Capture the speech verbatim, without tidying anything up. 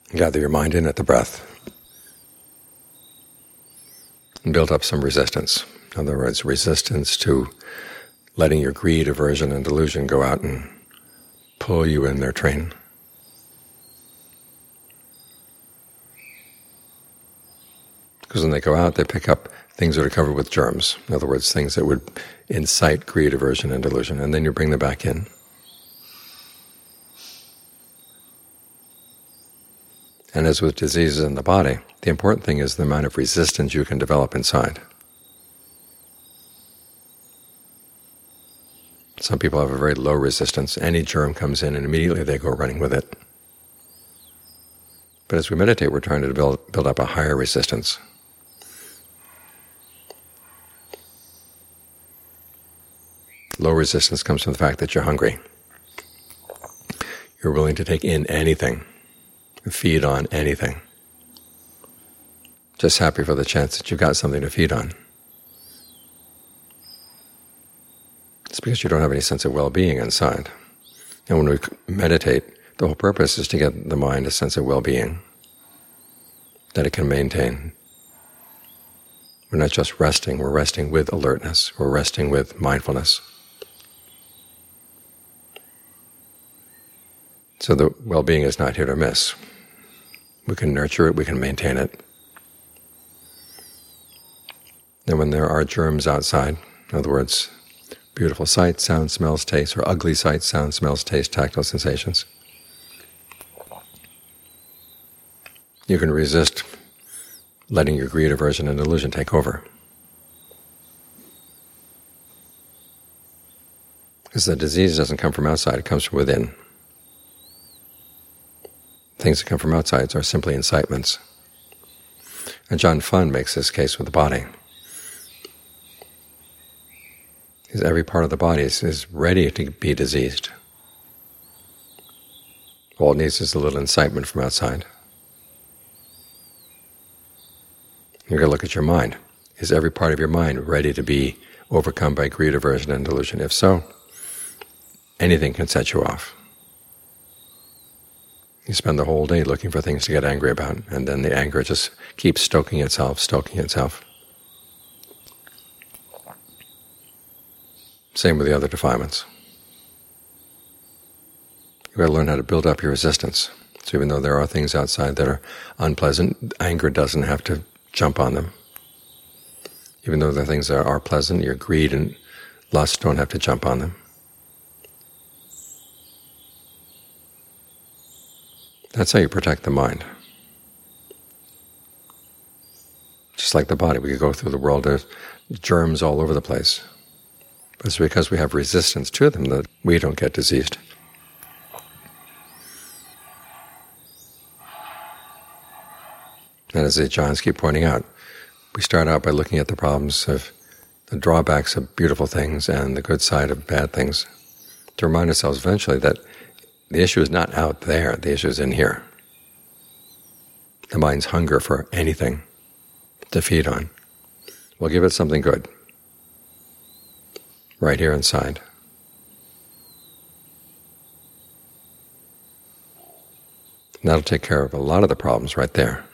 Gather your mind in at the breath and build up some resistance. In other words, resistance to letting your greed, aversion, and delusion go out and pull you in their train. Because when they go out, they pick up things that are covered with germs. In other words, things that would incite greed, aversion, and delusion, and then you bring them back in. And as with diseases in the body, the important thing is the amount of resistance you can develop inside. Some people have a very low resistance. Any germ comes in and immediately they go running with it. But as we meditate, we're trying to build, build up a higher resistance. Low resistance comes from the fact that you're hungry. You're willing to take in anything, feed on anything. Just happy for the chance that you've got something to feed on. It's because you don't have any sense of well-being inside. And when we meditate, the whole purpose is to get the mind a sense of well-being that it can maintain. We're not just resting, we're resting with alertness, we're resting with mindfulness. So the well-being is not hit or miss. We can nurture it, we can maintain it. And when there are germs outside, in other words, beautiful sights, sounds, smells, tastes, or ugly sights, sounds, smells, tastes, tactile sensations, you can resist letting your greed, aversion, and delusion take over. Because the disease doesn't come from outside, it comes from within. Things that come from outside are simply incitements. And John Fund makes this case with the body. Because every part of the body is, is ready to be diseased. All it needs is a little incitement from outside. You've got to look at your mind. Is every part of your mind ready to be overcome by greed, aversion, and delusion? If so, anything can set you off. You spend the whole day looking for things to get angry about, and then the anger just keeps stoking itself, stoking itself. Same with the other defilements. You've got to learn how to build up your resistance. So even though there are things outside that are unpleasant, anger doesn't have to jump on them. Even though there are things that are pleasant, your greed and lust don't have to jump on them. That's how you protect the mind. Just like the body, we could go through the world, there's germs all over the place. But it's because we have resistance to them that we don't get diseased. And as the Ajahns keep pointing out, we start out by looking at the problems of the drawbacks of beautiful things and the good side of bad things, to remind ourselves eventually that the issue is not out there, the issue is in here. The mind's hunger for anything to feed on. We'll give it something good, right here inside. And that'll take care of a lot of the problems right there.